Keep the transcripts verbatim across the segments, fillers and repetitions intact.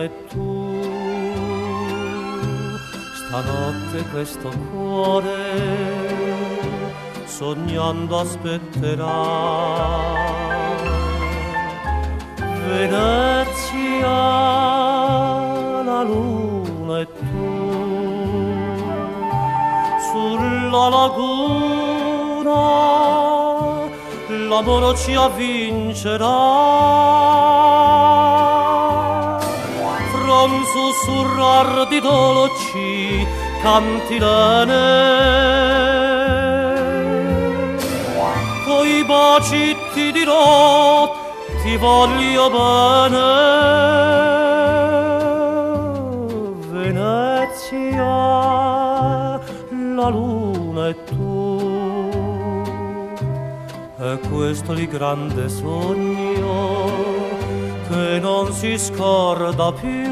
e tu. Stanotte questo cuore sognando aspetterà Venezia, la luna e tu. Sulla laguna l'amore ci avvincerà. Fra un sussurrar di dolci cantilene, coi baci ti dirò ti voglio bene. Venezia, la luna e tu. È questo il grande sogno che non si scorda più.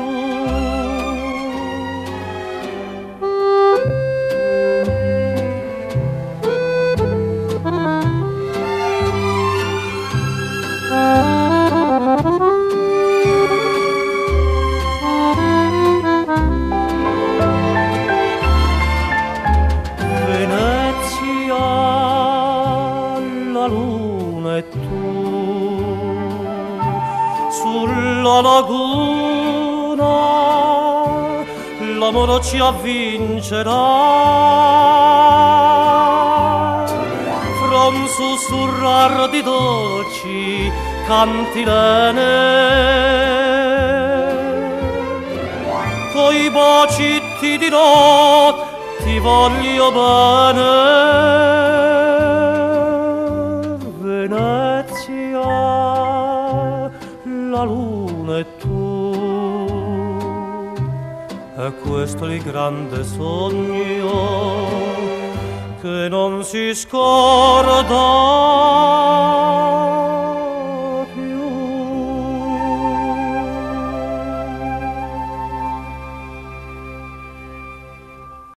Venezia, la luna e tu. Sulla laguna l'amore ci avvincerà. Fra un sussurrar di dolci cantilene, coi baci ti dirò ti voglio bene. Venezia, la luna e tu. È questo il grande sogno che non si scorda